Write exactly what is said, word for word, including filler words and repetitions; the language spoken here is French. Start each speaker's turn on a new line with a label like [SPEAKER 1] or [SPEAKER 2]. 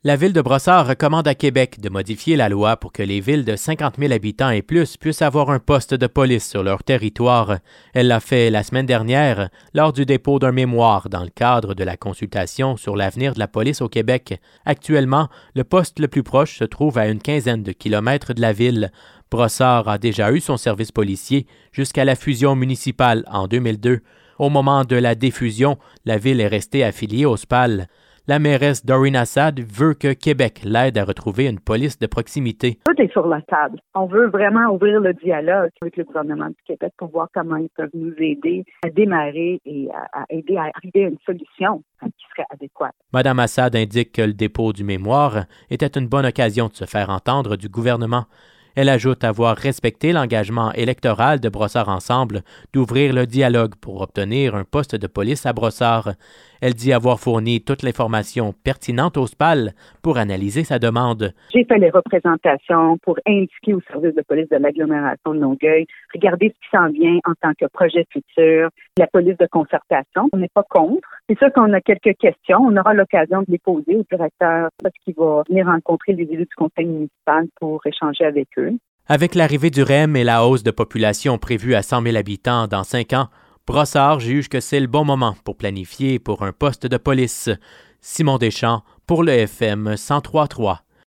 [SPEAKER 1] La Ville de Brossard recommande à Québec de modifier la loi pour que les villes de cinquante mille habitants et plus puissent avoir un poste de police sur leur territoire. Elle l'a fait la semaine dernière lors du dépôt d'un mémoire dans le cadre de la consultation sur l'avenir de la police au Québec. Actuellement, le poste le plus proche se trouve à une quinzaine de kilomètres de la ville. Brossard a déjà eu son service policier jusqu'à la fusion municipale en deux mille deux. Au moment de la défusion, la ville est restée affiliée au S P A L. La mairesse Doreen Assad veut que Québec l'aide à retrouver une police de proximité.
[SPEAKER 2] Tout est sur la table. On veut vraiment ouvrir le dialogue avec le gouvernement du Québec pour voir comment ils peuvent nous aider à démarrer et à, à aider à arriver à une solution qui serait adéquate.
[SPEAKER 1] Madame Assad indique que le dépôt du mémoire était une bonne occasion de se faire entendre du gouvernement. Elle ajoute avoir respecté l'engagement électoral de Brossard Ensemble d'ouvrir le dialogue pour obtenir un poste de police à Brossard. Elle dit avoir fourni toute l'information pertinente au S P A L pour analyser sa demande.
[SPEAKER 2] J'ai fait les représentations pour indiquer au service de police de l'agglomération de Longueuil, regardez ce qui s'en vient en tant que projet futur, la police de concertation. On n'est pas contre. C'est sûr qu'on a quelques questions. On aura l'occasion de les poser au directeur parce qu'il va venir rencontrer les élus du conseil municipal pour échanger avec eux.
[SPEAKER 1] Avec l'arrivée du R E M et la hausse de population prévue à cent mille habitants dans cinq ans, Brossard juge que c'est le bon moment pour planifier pour un poste de police. Simon Deschamps pour le F M cent trois point trois.